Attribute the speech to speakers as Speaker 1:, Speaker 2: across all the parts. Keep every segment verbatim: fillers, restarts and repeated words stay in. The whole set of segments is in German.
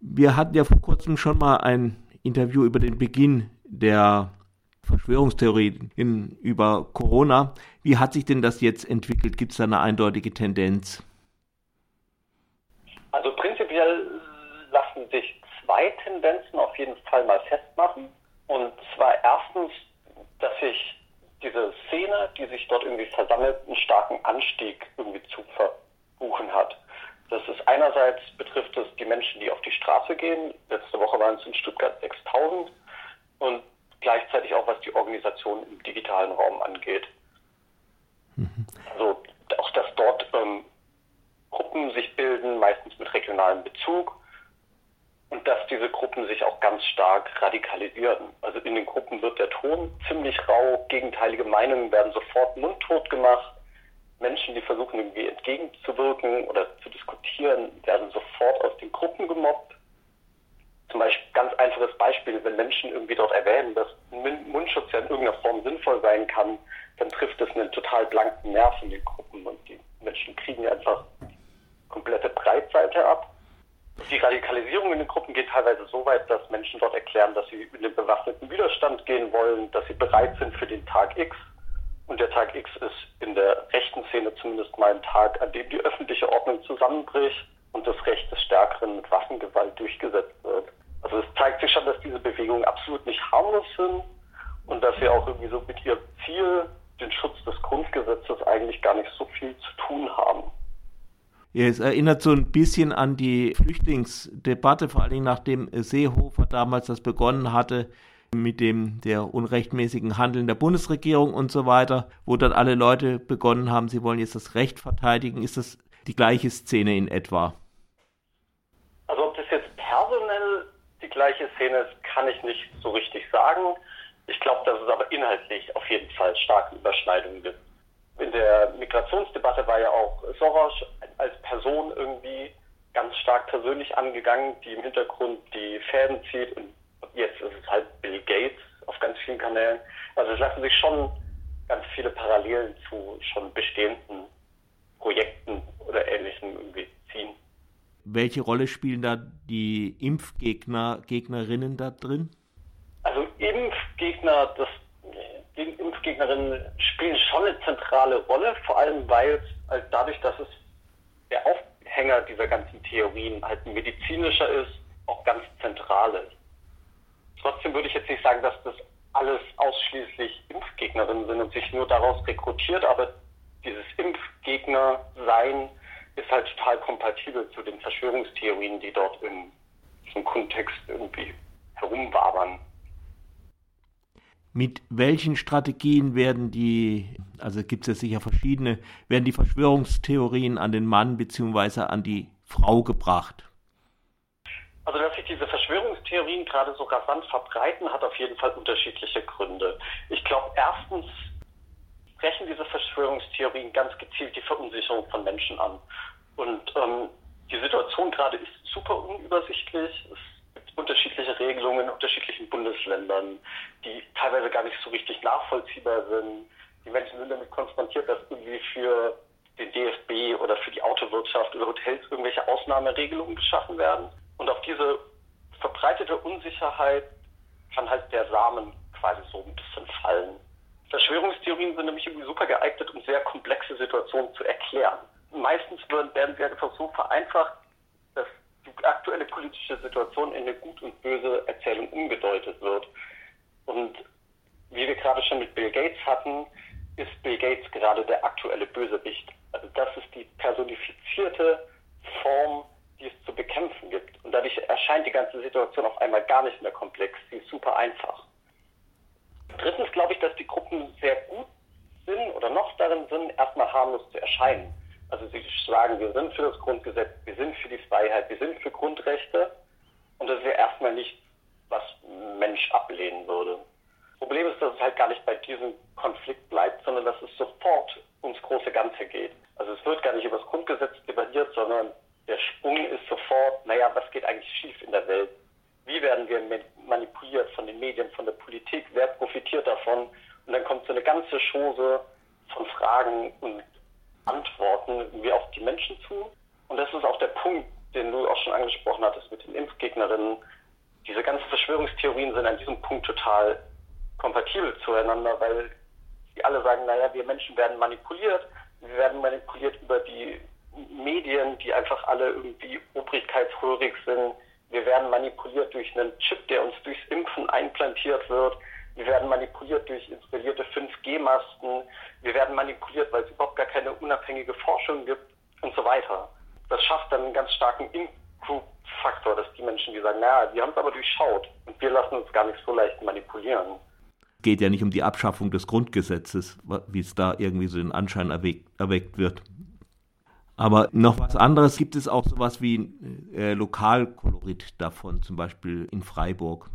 Speaker 1: Wir hatten ja vor kurzem schon mal ein Interview über den Beginn der Verschwörungstheorien in, über Corona. Wie hat sich denn das jetzt entwickelt? Gibt es da eine eindeutige Tendenz?
Speaker 2: Also prinzipiell lassen sich zwei Tendenzen auf jeden Fall mal festmachen. Und zwar erstens, dass sich diese Szene, die sich dort irgendwie versammelt, einen starken Anstieg irgendwie zu verbuchen hat. Das ist einerseits betrifft es die Menschen, die auf die Straße gehen. Letzte Woche waren es in Stuttgart sechstausend. Und gleichzeitig auch, was die Organisation im digitalen Raum angeht. Mhm. Also auch, dass dort ähm, Gruppen sich bilden, meistens mit regionalem Bezug. Und dass diese Gruppen sich auch ganz stark radikalisieren. Also in den Gruppen wird der Ton ziemlich rau, gegenteilige Meinungen werden sofort mundtot gemacht. Menschen, die versuchen irgendwie entgegenzuwirken oder zu diskutieren, werden sofort aus den Gruppen gemobbt. Zum Beispiel, ganz einfaches Beispiel, wenn Menschen irgendwie dort erwähnen, dass Mundschutz ja in irgendeiner Form sinnvoll sein kann, dann trifft es einen total blanken Nerv in den Gruppen und die Menschen kriegen einfach komplette Breitseite ab. Die Radikalisierung in den Gruppen geht teilweise so weit, dass Menschen dort erklären, dass sie in den bewaffneten Widerstand gehen wollen, dass sie bereit sind für den Tag X. Und der Tag X ist in der rechten Szene zumindest mal ein Tag, an dem die öffentliche Ordnung zusammenbricht und das Recht des Stärkeren mit Waffengewalt durchgesetzt wird. Also es zeigt sich schon, dass diese Bewegungen absolut nicht harmlos sind und dass sie auch irgendwie so mit ihrem Ziel, den Schutz des Grundgesetzes, eigentlich gar nicht so viel zu tun haben.
Speaker 1: Ja, es erinnert so ein bisschen an die Flüchtlingsdebatte, vor allen Dingen nachdem Seehofer damals das begonnen hatte mit dem der unrechtmäßigen Handeln der Bundesregierung und so weiter, wo dann alle Leute begonnen haben, sie wollen jetzt das Recht verteidigen. Ist das die gleiche Szene in etwa?
Speaker 2: Also ob das jetzt personell die gleiche Szene ist, kann ich nicht so richtig sagen. Ich glaube, dass es aber inhaltlich auf jeden Fall starke Überschneidungen gibt. In der Migrationsdebatte war ja auch Soros als Person irgendwie ganz stark persönlich angegangen, die im Hintergrund die Fäden zieht, und jetzt ist es halt Bill Gates auf ganz vielen Kanälen. Also es lassen sich schon ganz viele Parallelen zu schon bestehenden Projekten oder Ähnlichem irgendwie ziehen.
Speaker 1: Welche Rolle spielen da die Impfgegner, Gegnerinnen da drin?
Speaker 2: Also Impfgegner, das, die Impfgegnerinnen spielen schon eine zentrale Rolle, vor allem weil es halt dadurch, dass es der Aufhänger dieser ganzen Theorien halt ein medizinischer ist, auch ganz zentral ist. Trotzdem würde ich jetzt nicht sagen, dass das alles ausschließlich Impfgegnerinnen sind und sich nur daraus rekrutiert, aber dieses Impfgegner-Sein ist halt total kompatibel zu den Verschwörungstheorien, die dort im, im Kontext irgendwie herumwabern.
Speaker 1: Mit welchen Strategien werden die, also gibt es ja sicher verschiedene, werden die Verschwörungstheorien an den Mann bzw. an die Frau gebracht?
Speaker 2: Also dass sich diese Verschwörungstheorien gerade so rasant verbreiten, hat auf jeden Fall unterschiedliche Gründe. Ich glaube, erstens sprechen diese Verschwörungstheorien ganz gezielt die Verunsicherung von Menschen an. Und ähm, die Situation gerade ist super unübersichtlich. Es gibt unterschiedliche Regelungen in unterschiedlichen Bundesländern, die teilweise gar nicht so richtig nachvollziehbar sind. Die Menschen sind damit konfrontiert, dass irgendwie für den D F B oder für die Autowirtschaft oder Hotels irgendwelche Ausnahmeregelungen geschaffen werden. Und auf diese verbreitete Unsicherheit kann halt der Samen quasi so ein bisschen fallen. Verschwörungstheorien sind nämlich irgendwie super geeignet, um sehr komplexe Situationen zu erklären. Meistens werden sie einfach so vereinfacht, dass die aktuelle politische Situation in eine gut und böse Erzählung umgedeutet wird. Und wie wir gerade schon mit Bill Gates hatten, ist Bill Gates gerade der aktuelle Bösewicht. Also das ist die personifizierte Form, die es zu bekämpfen gibt. Und dadurch erscheint die ganze Situation auf einmal gar nicht mehr komplex. Sie ist super einfach. Drittens glaube ich, dass die Gruppen sehr gut sind oder noch darin sind, erstmal harmlos zu erscheinen. Also sie sagen, wir sind für das Grundgesetz, wir sind für die Freiheit, wir sind für Grundrechte. Und das ist ja erstmal nicht, was ein Mensch ablehnen würde. Das Problem ist, dass es halt gar nicht bei diesem Konflikt bleibt, sondern dass es sofort ums große Ganze geht. Also es wird gar nicht über das Grundgesetz debattiert, sondern der Sprung ist sofort, naja, was geht eigentlich schief in der Welt? Wie werden wir manipuliert von den Medien, von der Politik? Wer profitiert davon? Und dann kommt so eine ganze Chose von Fragen und Antworten irgendwie auf die Menschen zu. Und das ist auch der Punkt, den du auch schon angesprochen hattest mit den Impfgegnern. Gegnerin. Diese ganzen Verschwörungstheorien sind an diesem Punkt total kompatibel zueinander, weil die alle sagen, naja, wir Menschen werden manipuliert, wir werden manipuliert über die Medien, die einfach alle irgendwie obrigkeitshörig sind. Wir werden manipuliert durch einen Chip, der uns durchs Impfen einplantiert wird. Wir werden manipuliert durch installierte fünf G Masten. Wir werden manipuliert, weil es überhaupt gar keine unabhängige Forschung gibt und so weiter. Das schafft dann einen ganz starken In-Group-Faktor, dass die Menschen, die sagen, naja, wir haben es aber durchschaut und wir lassen uns gar nicht so leicht manipulieren.
Speaker 1: Geht ja nicht um die Abschaffung des Grundgesetzes, wie es da irgendwie so den Anschein erweckt, erweckt wird. Aber noch was anderes, gibt es auch sowas wie äh, Lokalkolorit davon, zum Beispiel in Freiburg?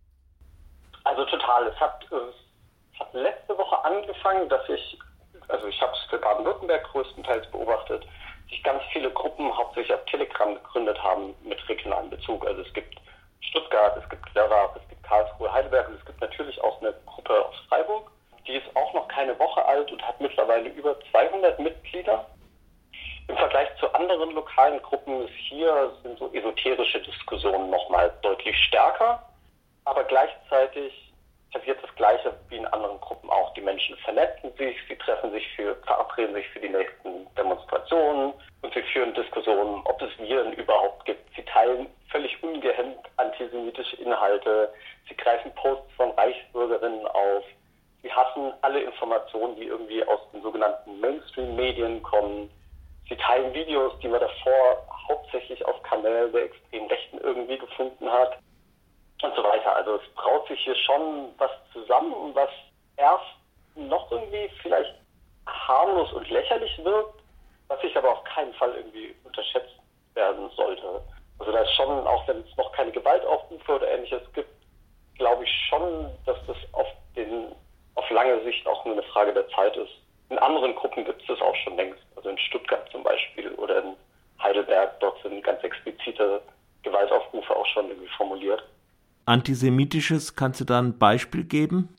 Speaker 2: Also total. Es hat, es hat letzte Woche angefangen, dass ich, also ich habe es für Baden-Württemberg größtenteils beobachtet, sich ganz viele Gruppen hauptsächlich auf Telegram gegründet haben mit regionalem Bezug. Also es gibt Stuttgart, es gibt Lörrach, es gibt Karlsruhe, Heidelberg und es gibt natürlich auch eine Gruppe aus Freiburg. Die ist auch noch keine Woche alt und hat mittlerweile über zweihundert Mitglieder. Im Vergleich zu anderen lokalen Gruppen ist hier sind so esoterische Diskussionen nochmal deutlich stärker, aber gleichzeitig passiert das Gleiche wie in anderen Gruppen auch. Die Menschen vernetzen sich, sie treffen sich für, verabreden sich für die nächsten Demonstrationen und sie führen Diskussionen, ob es Viren überhaupt gibt. Sie teilen völlig ungehemmt antisemitische Inhalte, sie greifen Posts von Reichsbürgerinnen auf, sie hassen alle Informationen, die irgendwie aus den sogenannten Mainstream-Medien kommen. Sie teilen Videos, die man davor hauptsächlich auf Kanälen der extremen Rechten irgendwie gefunden hat und so weiter. Also es braut sich hier schon was zusammen, was erst noch irgendwie vielleicht harmlos und lächerlich wirkt, was sich aber auf keinen Fall irgendwie unterschätzt werden sollte. Also da ist schon, auch wenn es noch keine Gewaltaufrufe oder Ähnliches gibt, glaube ich schon, dass das auf, den, auf lange Sicht auch nur eine Frage der Zeit ist. In anderen Gruppen gibt es das auch schon längst. Also in Stuttgart zum Beispiel oder in Heidelberg, dort sind ganz explizite Gewaltaufrufe auch schon irgendwie formuliert.
Speaker 1: Antisemitisches, kannst du da ein Beispiel geben?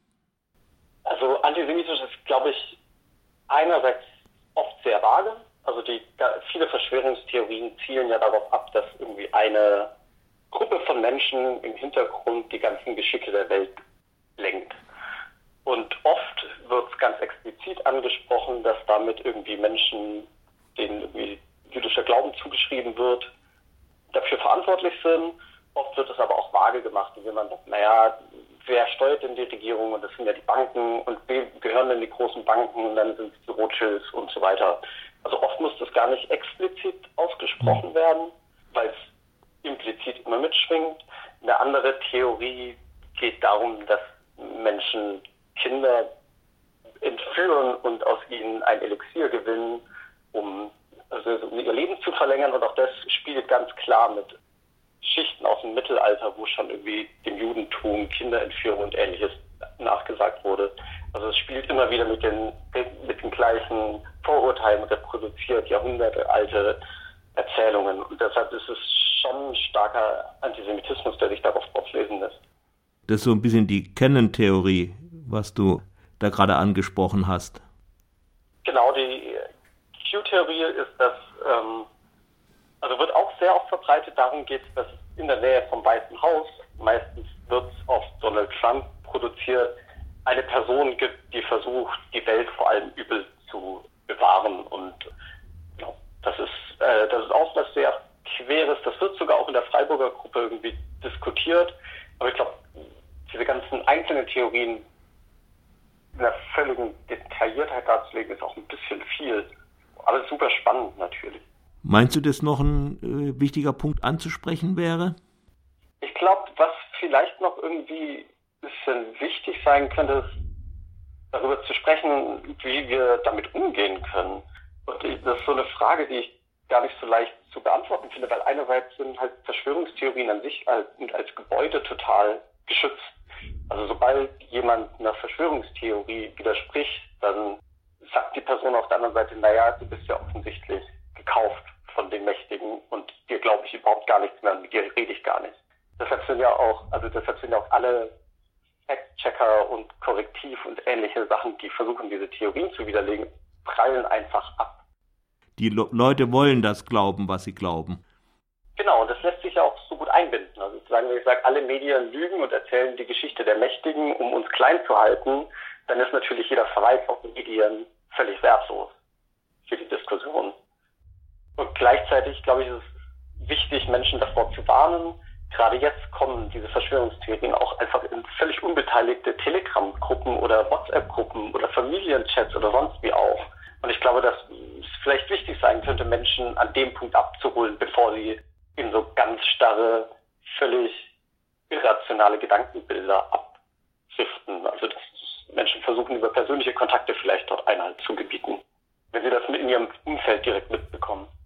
Speaker 2: Also antisemitisch ist, glaube ich, einerseits oft sehr vage. Also die viele Verschwörungstheorien zielen ja darauf ab, dass irgendwie eine Gruppe von Menschen im Hintergrund die ganzen Geschicke der Welt lenkt. Und oft wird es ganz explizit angesprochen, dass damit irgendwie Menschen, denen irgendwie jüdischer Glauben zugeschrieben wird, dafür verantwortlich sind. Oft wird es aber auch vage gemacht, indem man sagt, naja, wer steuert denn die Regierung? Und das sind ja die Banken. Und wem gehören denn die großen Banken? Und dann sind es die Rothschilds und so weiter. Also oft muss das gar nicht explizit ausgesprochen werden, weil es implizit immer mitschwingt. Eine andere Theorie geht darum, dass Menschen Kinder entführen und aus ihnen ein Elixier gewinnen, um, also um ihr Leben zu verlängern. Und auch das spielt ganz klar mit Schichten aus dem Mittelalter, wo schon irgendwie dem Judentum Kinderentführung und Ähnliches nachgesagt wurde. Also es spielt immer wieder mit den, mit den gleichen Vorurteilen reproduziert, jahrhundertealte Erzählungen. Und deshalb ist es schon ein starker Antisemitismus, der sich darauf auflesen lässt.
Speaker 1: Das ist so ein bisschen die Canon-Theorie, was du da gerade angesprochen hast.
Speaker 2: Genau, die Q-Theorie ist, dass, ähm, also wird auch sehr oft verbreitet, darum geht es, dass in der Nähe vom Weißen Haus, meistens wird es auf Donald Trump produziert, eine Person gibt, die versucht, die Welt vor allem übel zu bewahren. Und ja, das ist, äh, das ist auch was sehr Queres. Das wird sogar auch in der Freiburger Gruppe irgendwie diskutiert. Aber ich glaube, diese ganzen einzelnen Theorien in der völligen Detailliertheit darzulegen, ist auch ein bisschen viel. Alles super spannend natürlich.
Speaker 1: Meinst du, dass noch ein äh, wichtiger Punkt anzusprechen wäre?
Speaker 2: Ich glaube, was vielleicht noch irgendwie ein bisschen wichtig sein könnte, ist, darüber zu sprechen, wie wir damit umgehen können. Und das ist so eine Frage, die ich gar nicht so leicht zu beantworten finde, weil einerseits sind halt Verschwörungstheorien an sich als, als Gebäude total geschützt. Also sobald jemand einer Verschwörungstheorie widerspricht, dann sagt die Person auf der anderen Seite, naja, du bist ja offensichtlich gekauft von den Mächtigen und dir glaube ich überhaupt gar nichts mehr und mit dir rede ich gar nicht. Deshalb sind ja auch, also deshalb sind ja auch alle Fact-Checker und Korrektiv und ähnliche Sachen, die versuchen, diese Theorien zu widerlegen, prallen einfach ab.
Speaker 1: Die Le- Leute wollen das glauben, was sie glauben.
Speaker 2: Genau, und das lässt sich ja auch so gut einbinden. Also sozusagen, wenn ich sage, alle Medien lügen und erzählen die Geschichte der Mächtigen, um uns klein zu halten, dann ist natürlich jeder Verweis auf die Medien völlig wertlos für die Diskussion. Und gleichzeitig, glaube ich, ist es wichtig, Menschen davor zu warnen. Gerade jetzt kommen diese Verschwörungstheorien auch einfach in völlig unbeteiligte Telegram-Gruppen oder WhatsApp-Gruppen oder Familienchats oder sonst wie auch. Und ich glaube, dass es vielleicht wichtig sein könnte, Menschen an dem Punkt abzuholen, bevor sie in so ganz starre, völlig irrationale Gedankenbilder abdriften. Also dass Menschen versuchen, über persönliche Kontakte vielleicht dort Einhalt zu gebieten, wenn sie das in ihrem Umfeld direkt mitbekommen.